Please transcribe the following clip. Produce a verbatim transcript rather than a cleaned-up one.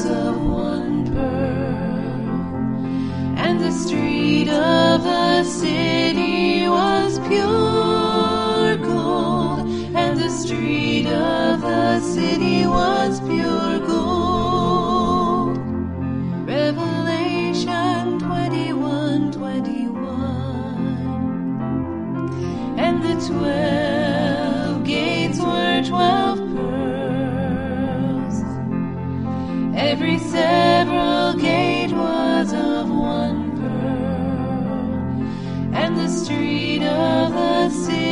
was of one pearl, and the street of the city was pure gold, and the street of the city was pure gold. Revelation twenty-one twenty-one. And the twelve gates were twelve pearls. Every several gate was of one pearl, and the street of the city